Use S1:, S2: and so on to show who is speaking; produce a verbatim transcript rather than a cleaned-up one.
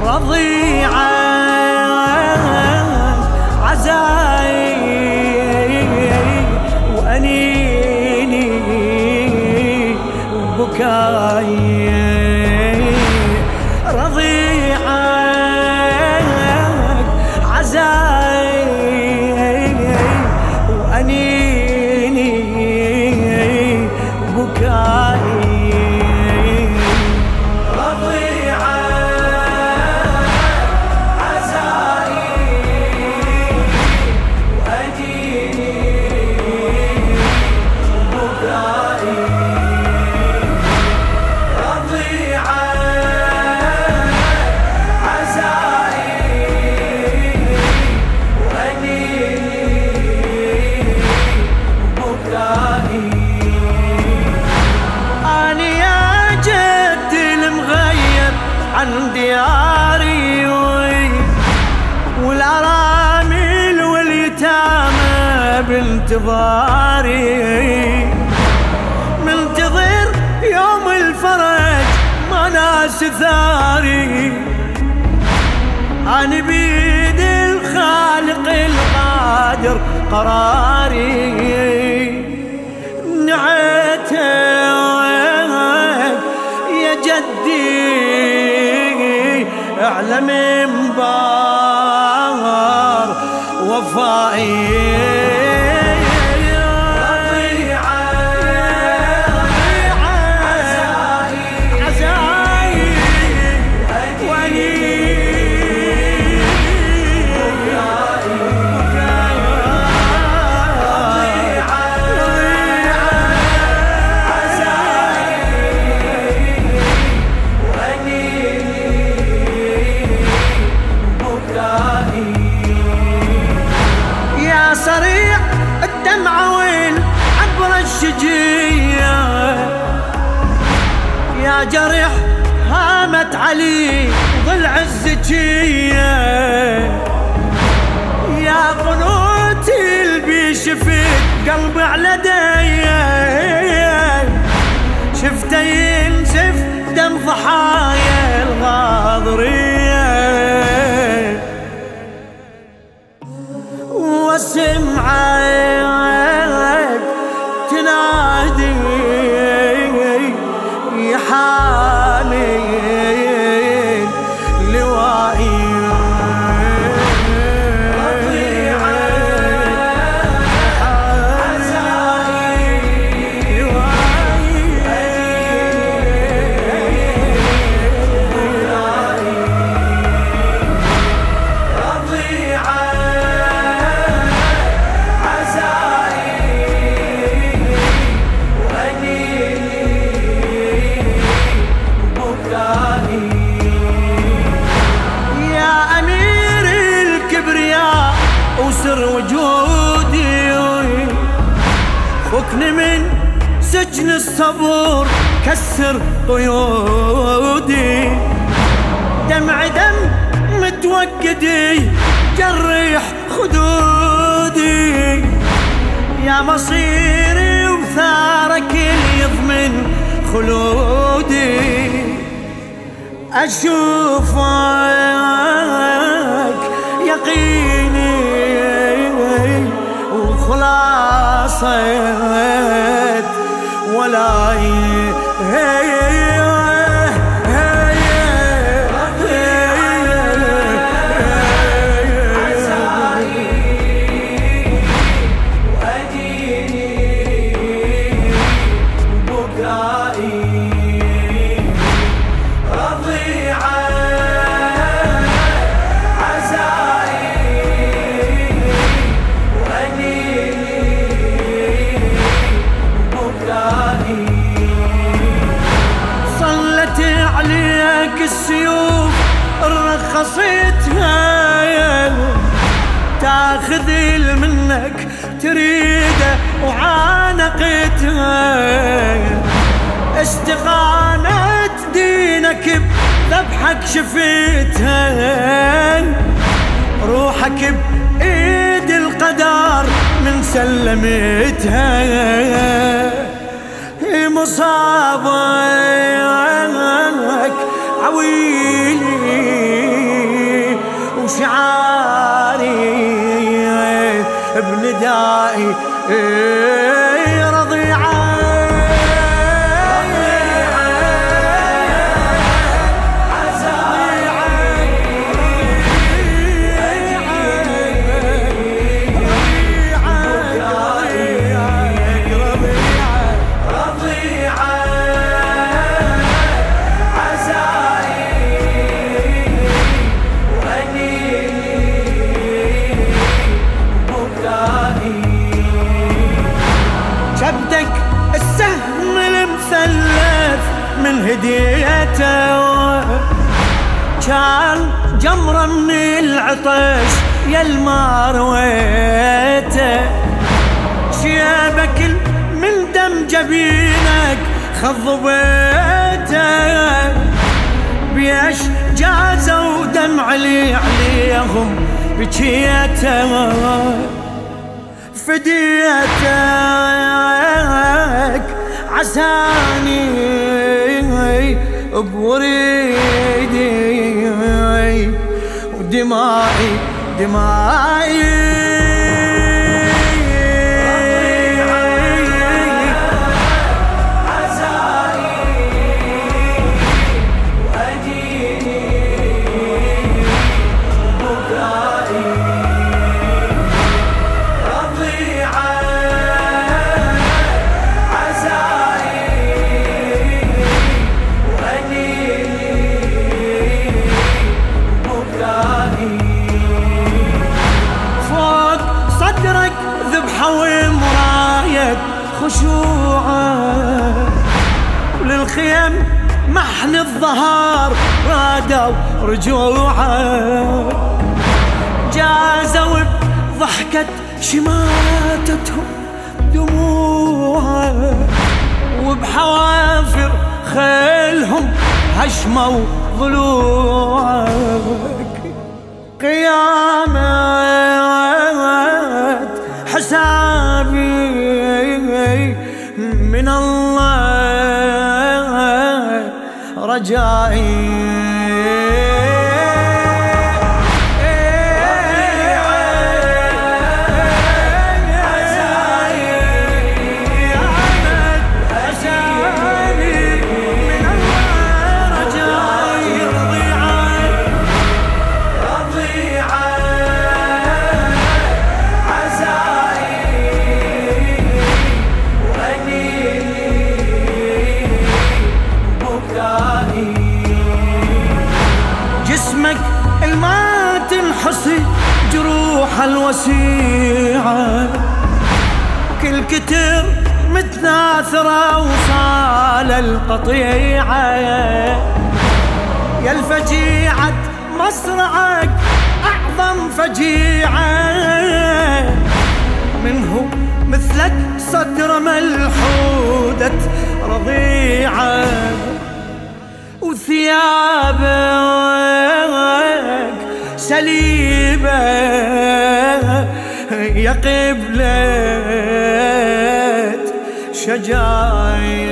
S1: رضيعة عزاي وأنيني وبكاي رضيعة عزاي وأنيني وبكاي عن دياري والأرامل واليتامى بانتظاري منتظر يوم الفرج ما ناس ثاري أنا بيد الخالق القادر قراري نعيتك يا جدي على منبر وفائي صريع الدمعة والعبرة الشجية يا جرح هامت علي ضلع الزكية يا قنوتي اللي شفت قلبي على دي شفته ينزف دم ضحايا الغاضرية واسمعك تنادي يا حامل لوائي وسر وجودي فكني من سجن الصبر كسر قيودي دمع دم متوكدي جرح خدودي يا مصيري وثارك اللي يضمن خلودي أشوفك يقيني وخلاصت ولاي السيوف رخصتها تاخذ منك تريده وعانقتها استقامت دينك بذبحك شفتها روحك بإيد القدر من سلمتها مصابك عويلي شعاري بندائي رضيعة السهم المثلث من هديته كان جمرة من العطش يا المارويته شيابك من دم جبينك خضبيته بيش جازوا ودمع لي عليهم بكيته فديتك عساني بوريدي ودمائي دمائي خشوعه وللخيم محن الظهر رادوا رجوعه جازوا بضحكة شماتتهم دموعه وبحوافر خيلهم هشموا ضلوعه قيامة حسابي من الله رجائي الما تنحصي جروح الوسيعة كل كتر متناثرة وصال القطيعة يا الفجيعة مصرعك أعظم فجيعة منه مثلك صدر ملحودة رضيعة وثيابك سليبة يا قبلة شجاعي